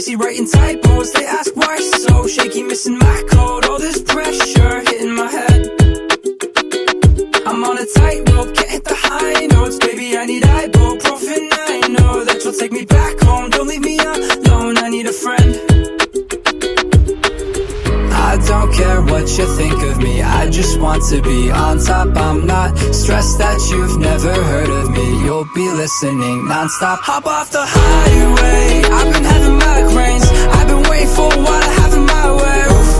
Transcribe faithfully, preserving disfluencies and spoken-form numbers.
busy writing typos. They ask why so shaky, missing my code. All this pressure hitting my head. I'm on a tightrope, can't hit the high notes. Baby, I need ibuprofen. I know that you'll take me back home. Don't leave me alone, I need a friend. I don't care what you think of me, I just want to be on top. I'm not stressed that you've never heard of me. You'll be listening non-stop. Hop off the highway, I've been having migraines. I've been waiting for a while to have it my way.